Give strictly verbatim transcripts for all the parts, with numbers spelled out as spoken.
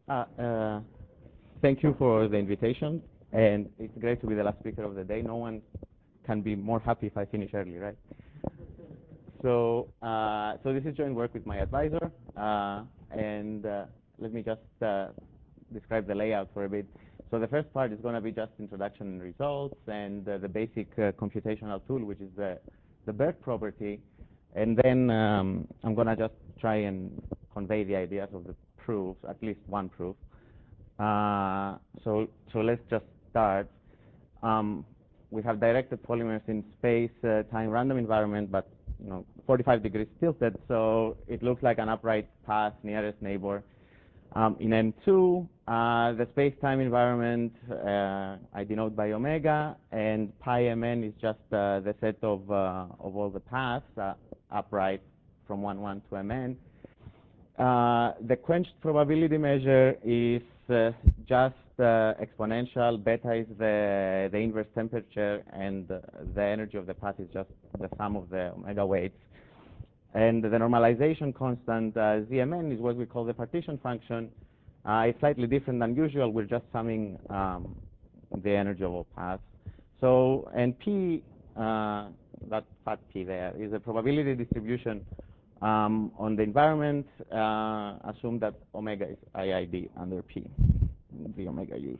Uh, uh, thank you for the invitation, and it's great to be the last speaker of the day. No one can be more happy if I finish early, right? So, uh, so this is joint work with my advisor, uh, and uh, let me just uh, describe the layout for a bit. So the first part is going to be just introduction and results, and uh, the basic uh, computational tool, which is the the BERT property, and then um, I'm going to just try and convey the ideas of the proofs, at least one proof. Uh, so, so let's just start. Um, we have directed polymers in space, uh, time, random environment, but you know, forty-five degrees tilted, so it looks like an upright path nearest neighbor. Um, in M two, uh, the space-time environment uh, I denote by omega, and pi mn is just uh, the set of uh, of all the paths uh, upright from one one to mn. Uh, the quenched probability measure is uh, just uh, exponential. Beta is the, the inverse temperature, and uh, the energy of the path is just the sum of the omega weights. And the normalization constant, uh, Z M N, is what we call the partition function. Uh, it's slightly different than usual. We're just summing um, the energy of all paths. So, and P, uh, that fat P there, is a probability distribution um, on the environment. Uh, assume that omega is I I D under P, the omega use.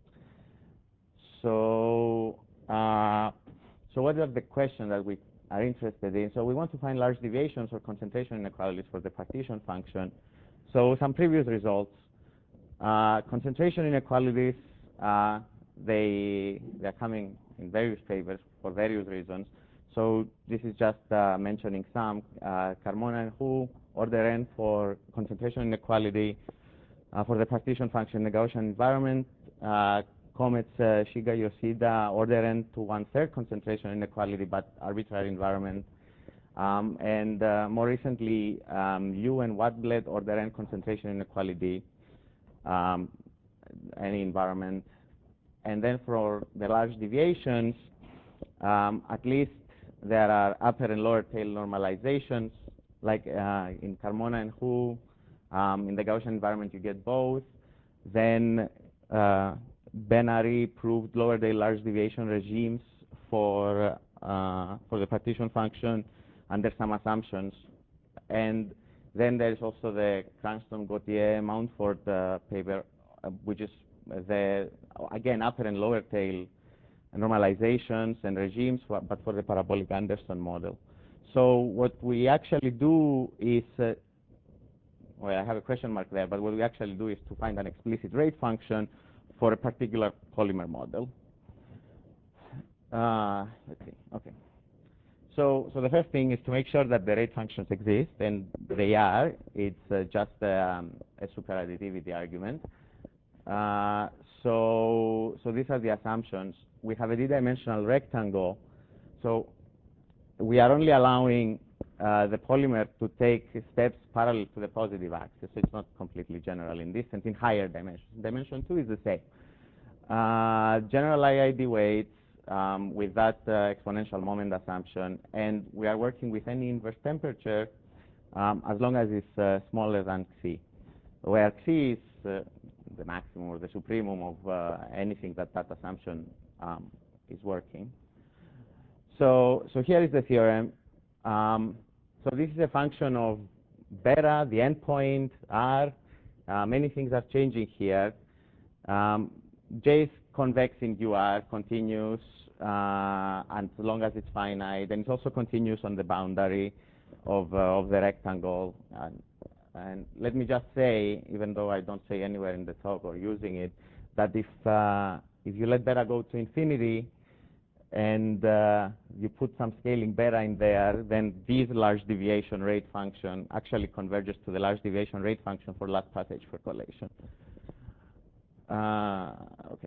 So, uh, so what are the questions that we are interested in? So we want to find large deviations or concentration inequalities for the partition function. So some previous results, uh, concentration inequalities, uh, they they're coming in various papers for various reasons. So this is just uh, mentioning some. Uh, Carmona and Hu, order n for concentration inequality uh, for the partition function in the Gaussian environment. Uh, Comets uh, Shiga Yoshida, order n to one-third concentration inequality, but arbitrary environment. Um, and uh, more recently, um, Yu and Wattblad, order n concentration inequality, um, any environment. And then for the large deviations, um, at least there are upper and lower tail normalizations, like uh, in Carmona and Hu. Um, in the Gaussian environment, you get both. Then uh, Ben-Ari proved lower tail large deviation regimes for uh, for the partition function under some assumptions. And then there is also the Cranston, Gautier, Mountford uh, paper, uh, which is the again upper and lower tail normalizations and regimes, for, but for the parabolic Anderson model. So what we actually do is, uh, well, I have a question mark there, but what we actually do is to find an explicit rate function for a particular polymer model. Uh, let's see, okay. So, so the first thing is to make sure that the rate functions exist, and they are. It's uh, just um, a superadditivity argument. Uh, so, so these are the assumptions. We have a d-dimensional rectangle, so we are only allowing uh, the polymer to take steps parallel to the positive axis. So it's not completely general in distance, in higher dimensions. Dimension two is the same. Uh, general I I D weights um, with that uh, exponential moment assumption, and we are working with any inverse temperature um, as long as it's uh, smaller than Xi, where Xi is uh, the maximum or the supremum of uh, anything that that assumption um, is working. So, so here is the theorem. Um, so this is a function of beta, the endpoint, R. Uh, many things are changing here. Um, J is convex in U R, continuous, uh, and as long as it's finite, and it's also continuous on the boundary of, uh, of the rectangle. And, and let me just say, even though I don't say anywhere in the talk or using it, that if, uh, if you let beta go to infinity, and uh, you put some scaling beta in there, then this large deviation rate function actually converges to the large deviation rate function for last passage percolation. Uh, okay.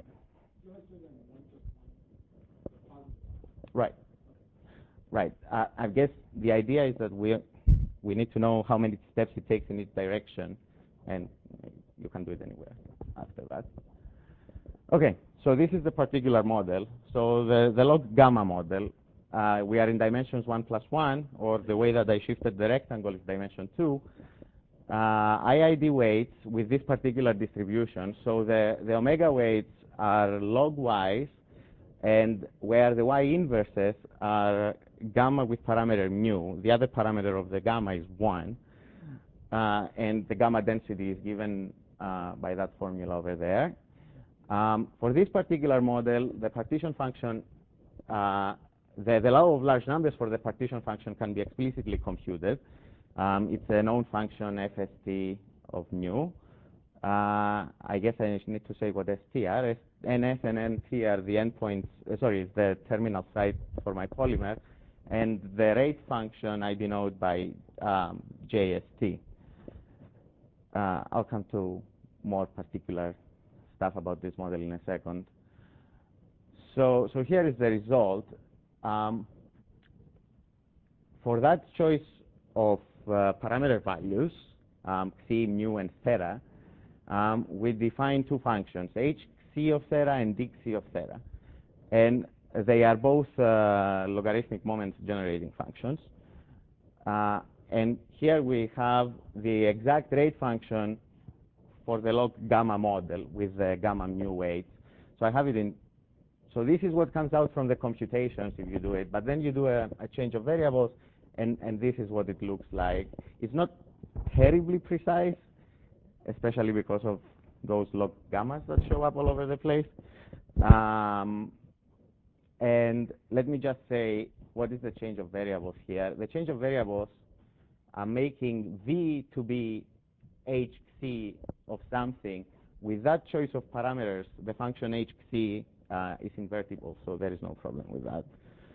Right. Right. Uh, I guess the idea is that we we need to know how many steps it takes in each direction, and you can do it anywhere after that. Okay. So this is the particular model. So the, the log gamma model, uh, we are in dimensions one plus one, or the way that I shifted the rectangle is dimension two. uh, I I D weights with this particular distribution. So the, the omega weights are log-wise, and where the y inverses are gamma with parameter mu. The other parameter of the gamma is one, uh, and the gamma density is given uh, by that formula over there. Um, for this particular model, the partition function, uh, the, the law of large numbers for the partition function can be explicitly computed. Um, it's a known function F S T of mu. Uh, I guess I need to say what S T are. S N S and N T are the endpoints, uh, sorry, the terminal site for my polymer. And the rate function I denote by um, J S T. Uh, I'll come to more particular stuff about this model in a second. So, so here is the result. Um, for that choice of uh, parameter values, um, xi, mu, and theta, um, we define two functions, hxi of theta and dxi of theta. And they are both uh, logarithmic moment generating functions. Uh, and here we have the exact rate function for the log gamma model with the gamma mu weights. So I have it in, so this is what comes out from the computations if you do it, but then you do a, a change of variables, and, and this is what it looks like. It's not terribly precise, especially because of those log gammas that show up all over the place. Um, and let me just say, what is the change of variables here? The change of variables are making V to be hc of something. With that choice of parameters, the function hc uh, is invertible, so there is no problem with that.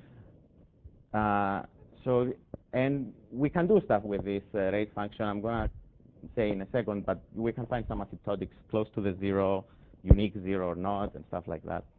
Uh, so, and we can do stuff with this uh, rate function. I'm going to say in a second, but we can find some asymptotics close to the zero, unique zero or not, and stuff like that.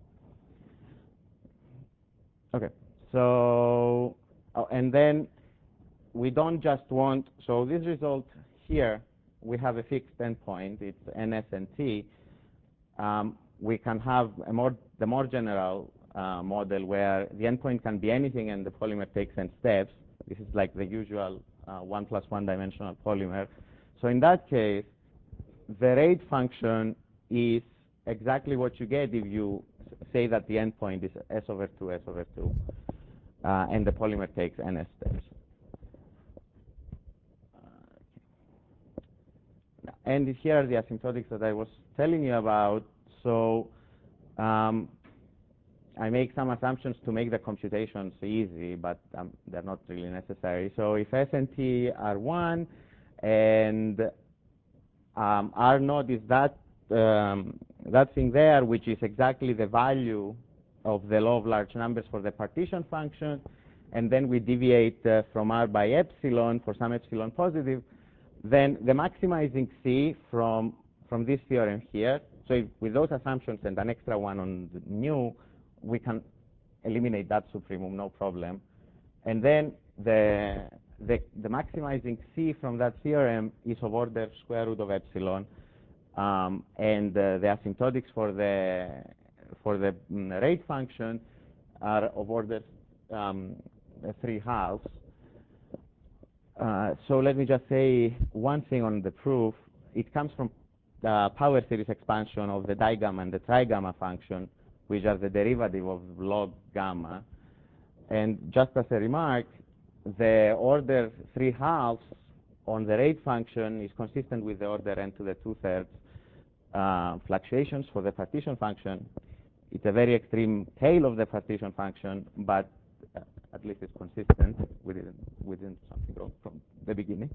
Okay, so, oh, and then we don't just want, so this result here, we have a fixed endpoint, it's N S and T. Um, we can have a more, the more general uh, model where the endpoint can be anything and the polymer takes n steps. This is like the usual uh, one plus one dimensional polymer. So in that case, the rate function is exactly what you get if you say that the endpoint is S over two, S over two, uh, and the polymer takes n steps. And here are the asymptotics that I was telling you about. So um, I make some assumptions to make the computations easy, but um, they're not really necessary. So if S and T are one, and um, R naught is that, um, that thing there, which is exactly the value of the law of large numbers for the partition function, and then we deviate uh, from R by epsilon for some epsilon positive, then the maximizing C from, from this theorem here, so if, with those assumptions and an extra one on the mu, we can eliminate that supremum, no problem. And then the, the, the maximizing C from that theorem is of order square root of epsilon, um, and uh, the asymptotics for the, for the mm, rate function are of order um, three halves. Uh, so let me just say one thing on the proof. It comes from the power series expansion of the digamma and the trigamma function, which are the derivative of log gamma. And just as a remark, the order three halves on the rate function is consistent with the order n to the two-thirds uh, fluctuations for the partition function. It's a very extreme tail of the partition function, but uh, at least it's consistent. We didn't, we didn't do something wrong from the beginning.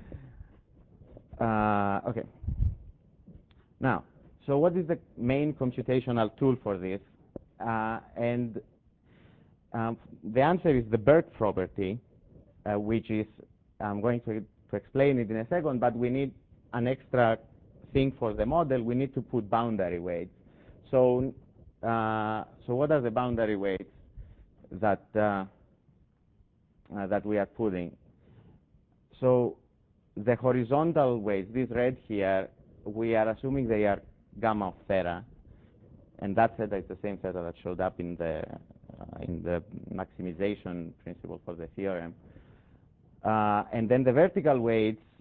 Uh, okay. Now, so what is the main computational tool for this? Uh, and um, the answer is the Burke property, uh, which is, I'm going to, to explain it in a second, but we need an extra thing for the model. We need to put boundary weights. So, uh, so what are the boundary weights that uh, uh, that we are putting? So the horizontal weights, this red here, we are assuming they are gamma of theta, and that theta is the same theta that showed up in the uh, in the maximization principle for the theorem. Uh, and then the vertical weights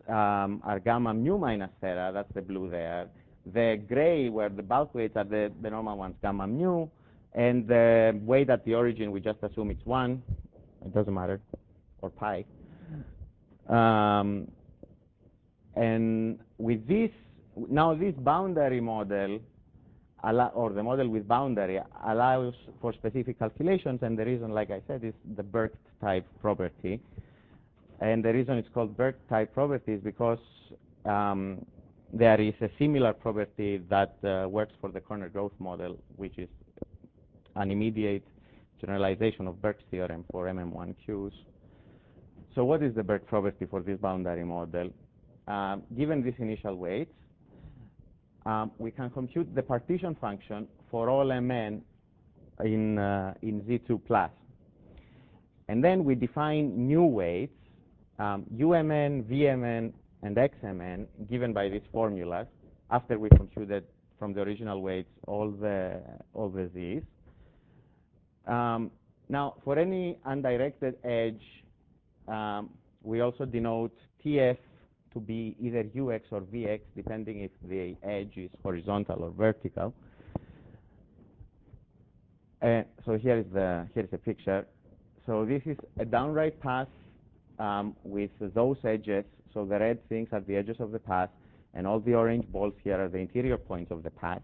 um, are gamma mu minus theta, that's the blue there. The gray, where the bulk weights are the, the normal ones, gamma mu, and the weight at the origin, we just assume it's one, it doesn't matter, or pi. Um, and with this, now this boundary model, or the model with boundary, allows for specific calculations, and the reason, like I said, is the Burke type property. And the reason it's called Burke type property is because um, there is a similar property that uh, works for the corner growth model, which is an immediate generalization of Burke's theorem for M M one Qs. So what is the Burke property for this boundary model? Um, given these initial weights, um, we can compute the partition function for all Mn in, uh, in Z two plus. And then we define new weights, um, U M N, V M N, and X M N, given by these formulas, after we computed from the original weights all the, all the Z's. Um, now, for any undirected edge, um, we also denote T F to be either U X or V X, depending if the edge is horizontal or vertical. And so here is the here is a picture. So this is a downright path um, with those edges. So the red things are the edges of the path, and all the orange balls here are the interior points of the path.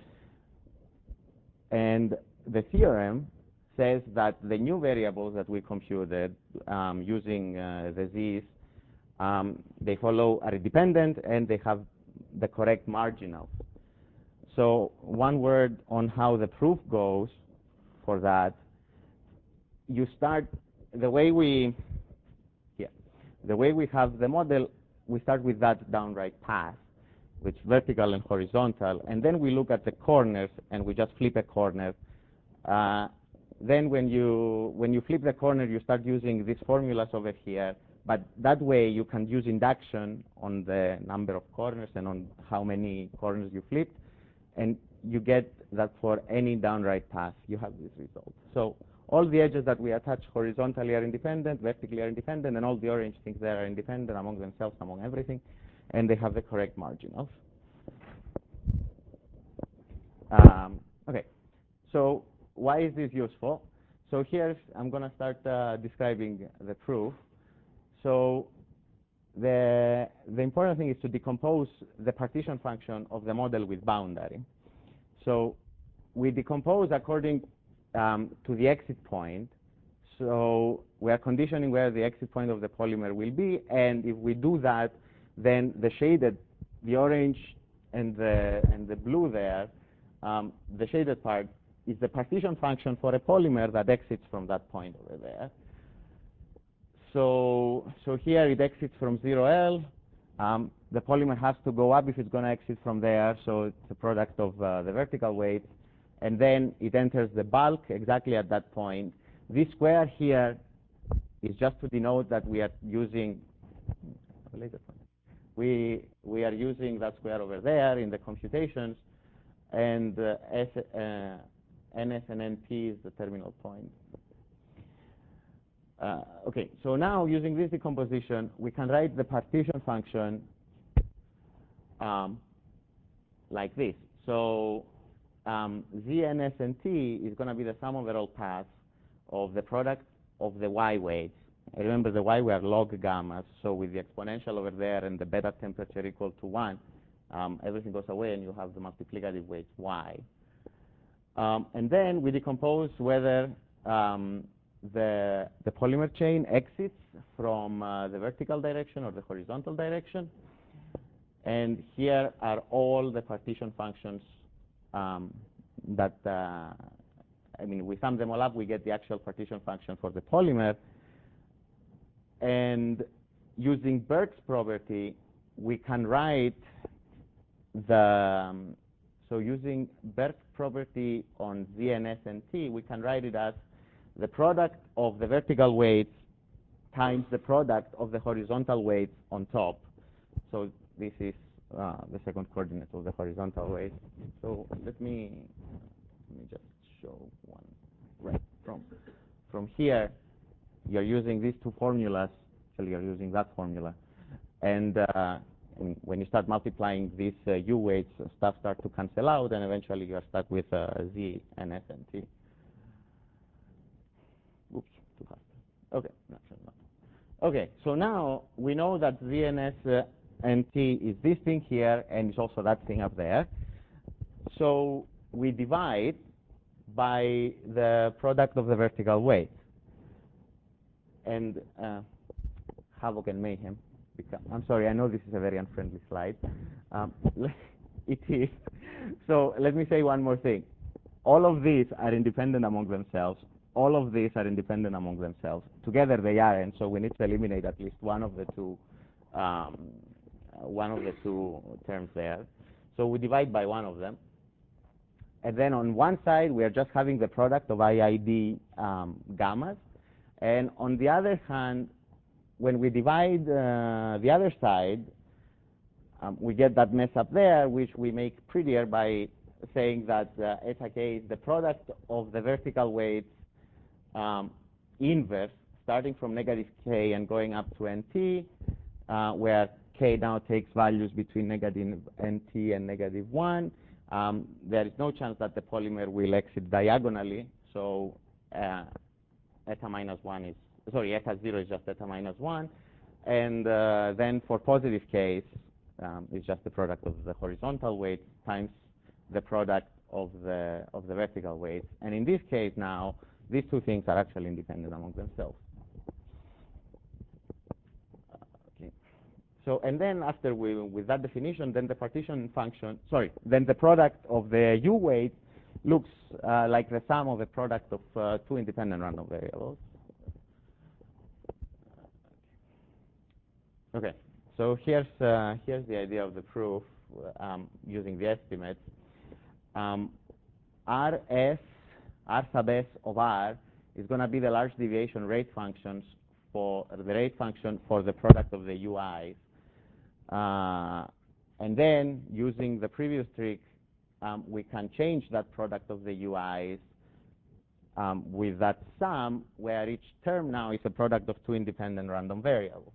And the theorem says that the new variables that we computed um, using uh, the Z's, um, they follow are dependent and they have the correct marginals. So one word on how the proof goes for that. You start the way we yeah, the way we have the model, we start with that downright path, which is vertical and horizontal, and then we look at the corners and we just flip a corner. Uh, then when you when you flip the corner, you start using these formulas over here, but that way you can use induction on the number of corners and on how many corners you flipped, and you get that for any downright path you have this result. So all the edges that we attach horizontally are independent, vertically are independent, and all the orange things there are independent among themselves, among everything, and they have the correct marginals. Um, okay, so why is this useful? So here I'm going to start uh, describing the proof. So the, the important thing is to decompose the partition function of the model with boundary. So we decompose according um, to the exit point. So we are conditioning where the exit point of the polymer will be, and if we do that, then the shaded, the orange and the, and the blue there, um, the shaded part is the partition function for a polymer that exits from that point over there. So, so here it exits from zero L. Um, the polymer has to go up if it's going to exit from there, so it's a product of uh, the vertical weight. And then it enters the bulk exactly at that point. This square here is just to denote that we are using, we, we are using that square over there in the computations, and uh, S, uh, N S and N P is the terminal point. Uh, okay, so now using this decomposition, we can write the partition function um, like this. So um, Z, N, S, and T is going to be the sum over all paths of the product of the Y weights. Remember, the Y were log gammas, so with the exponential over there and the beta temperature equal to one, um, everything goes away and you have the multiplicative weights Y. Um, and then we decompose whether um, the, the polymer chain exits from uh, the vertical direction or the horizontal direction. And here are all the partition functions um, that, uh, I mean, we sum them all up, we get the actual partition function for the polymer. And using Burke's property, we can write the, um, so using Burke's property on Z, N, S, and T, we can write it as the product of the vertical weights times the product of the horizontal weights on top. So this is uh, the second coordinate of the horizontal weight. So let me let me just show one. Right from from here, you're using these two formulas. Actually, you're using that formula. And, uh, and when you start multiplying these uh, U weights, stuff starts to cancel out, and eventually you are stuck with uh, Z and S and T. Oops, too fast. Okay, no, no. Okay, so now we know that Z and S uh, and T is this thing here, and it's also that thing up there. So we divide by the product of the vertical weight. And uh, Havoc and Mayhem. I'm sorry, I know this is a very unfriendly slide. Um, it is. So let me say one more thing. All of these are independent among themselves. All of these are independent among themselves. Together they are, and so we need to eliminate at least one of the two, um, one of the two terms there. So we divide by one of them. And then on one side, we are just having the product of I I D um, gammas. And on the other hand, when we divide uh, the other side, um, we get that mess up there, which we make prettier by saying that uh, eta k is the product of the vertical weights um, inverse, starting from negative k and going up to nt, uh, where k now takes values between negative nt and negative one. Um, there is no chance that the polymer will exit diagonally, so uh, eta minus one is, sorry, eta zero is just eta minus one. And uh, then for positive case, um, it's just the product of the horizontal weight times the product of the, of the vertical weights. And in this case now, these two things are actually independent among themselves. Okay. So, and then after we, with that definition, then the partition function, sorry, then the product of the U weight looks uh, like the sum of the product of uh, two independent random variables. Okay, so here's, uh, here's the idea of the proof um, using the estimates. Um, R S, R sub S of R is going to be the large deviation rate functions for the rate function for the product of the U Is. Uh, and then, using the previous trick, um, we can change that product of the U Is um, with that sum, where each term now is a product of two independent random variables.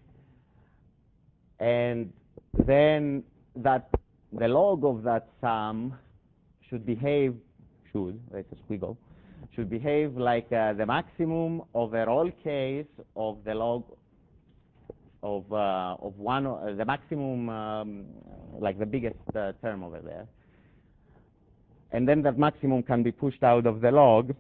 And then that the log of that sum should behave, should, that's a squiggle, should behave like uh, the maximum over all case of the log of, uh, of one, uh, the maximum, um, like the biggest uh, term over there. And then that maximum can be pushed out of the log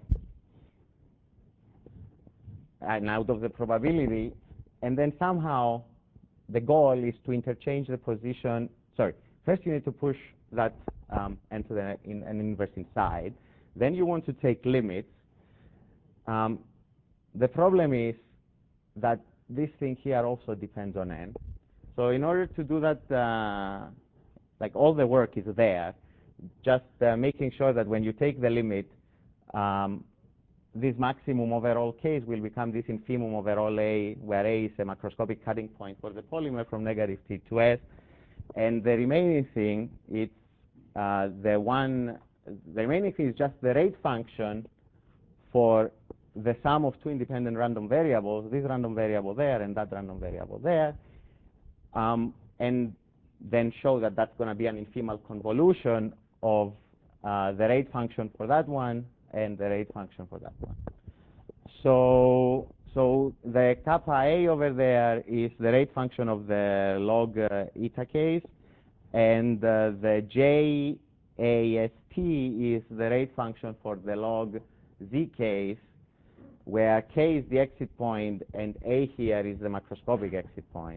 and out of the probability, and then somehow the goal is to interchange the position. Sorry, first you need to push that um, into the, in, an inverse inside. Then you want to take limits. Um, the problem is that this thing here also depends on n. So in order to do that, uh, like all the work is there, just uh, making sure that when you take the limit, um, this maximum over all case will become this infimum over all A, where A is a macroscopic cutting point for the polymer from negative T to S. And the remaining thing is uh, the one, the remaining thing is just the rate function for the sum of two independent random variables, this random variable there and that random variable there, um, and then show that that's going to be an infimal convolution of uh, the rate function for that one and the rate function for that one. So, so the kappa A over there is the rate function of the log uh, eta case, and uh, the J A S T is the rate function for the log Z case, where K is the exit point and A here is the macroscopic exit point.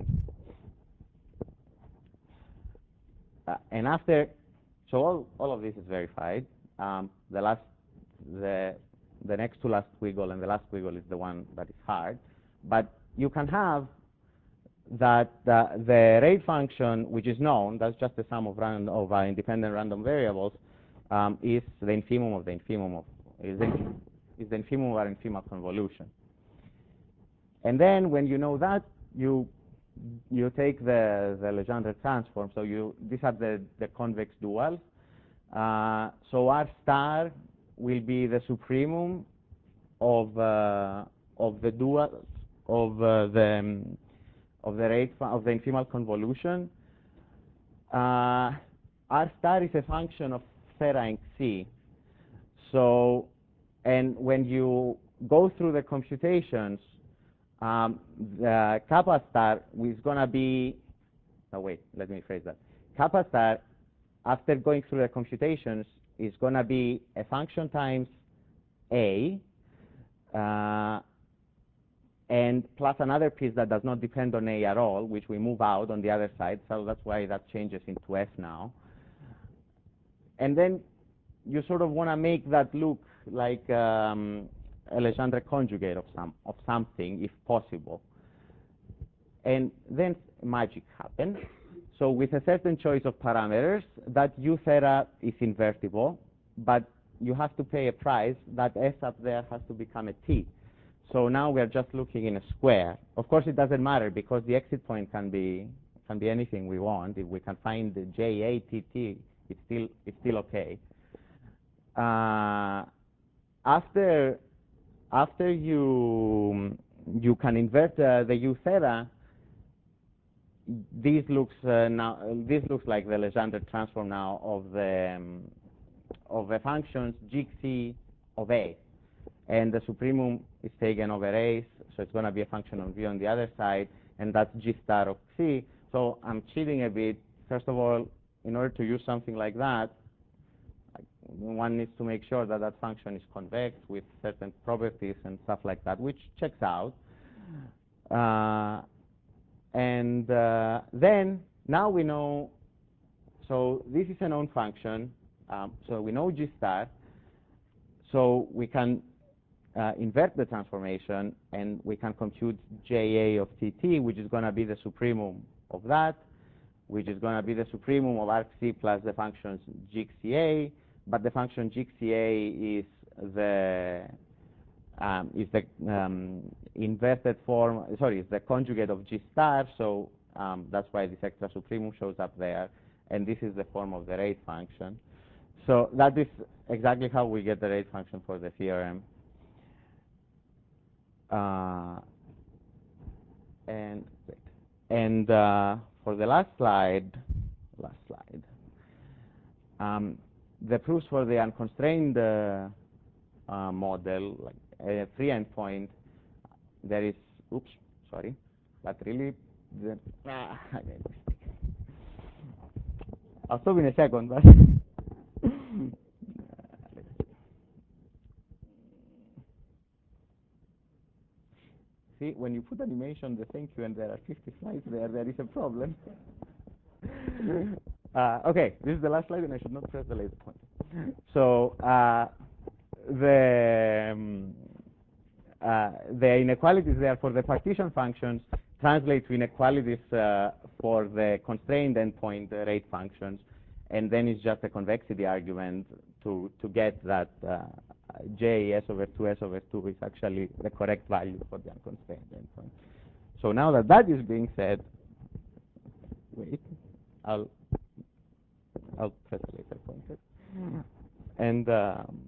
Uh, and after, so all, all of this is verified. Um, the last, the, the next to last squiggle and the last squiggle is the one that is hard. But you can have that uh, the rate function, which is known, that's just the sum of, random, of uh, independent random variables, um, is the infimum of the infimum of, is the, is the infimum of our infimal convolution. And then when you know that, you you take the, the Legendre transform. So you, these are the, the convex duals. Uh, so R star will be the supremum of, uh, of the dual, of uh, the, um, of the rate of the infimal convolution. Uh, R star is a function of theta and xi. So, and when you go through the computations, um, the kappa star is going to be, oh wait, let me phrase that. Kappa star, after going through the computations, is going to be a function times A, uh, and plus another piece that does not depend on A at all, which we move out on the other side, so that's why that changes into F now. And then you sort of want to make that look like um, a Legendre conjugate of some of something, if possible. And then magic happens. So with a certain choice of parameters, that U theta is invertible, but you have to pay a price. That S up there has to become a T. So now we are just looking in a square. Of course, it doesn't matter because the exit point can be can be anything we want. If we can find the J A T T, it's still it's still okay. Uh, after after you you can invert uh, the U theta, this looks uh, now this looks like the Legendre transform now of the um, of the functions G xi of A. And the supremum is taken over A, so it's going to be a function of V on the other side, and that's G star of xi. So I'm cheating a bit. First of all, in order to use something like that, one needs to make sure that that function is convex with certain properties and stuff like that, which checks out. Uh, and uh, then, now we know, so this is a known function, um, so we know G star, so we can Uh, invert the transformation, and we can compute J A of T T, which is going to be the supremum of that, which is going to be the supremum of arc C plus the functions G xi A, but the function G xi A is the um, is the um, inverted form. Sorry, it's the conjugate of G star. So um, that's why this extra supremum shows up there, and this is the form of the rate function. So that is exactly how we get the rate function for the theorem. Uh, and and uh, for the last slide, last slide, um, the proofs for the unconstrained uh, uh, model, like a free endpoint, there is, oops, sorry, but really, the, ah, I made a mistake. I'll stop in a second, but see, when you put animation, the thank you, and there are fifty slides there, there is a problem. uh, okay, this is the last slide, and I should not press the laser pointer. So uh, the um, uh, the inequalities there for the partition functions translate to inequalities uh, for the constrained endpoint uh, rate functions, and then it's just a convexity argument to to get that. Uh, J S over two S over two is actually the correct value for the unconstrained endpoint. So now that that is being said, wait, I'll I'll press the laser pointer, and um,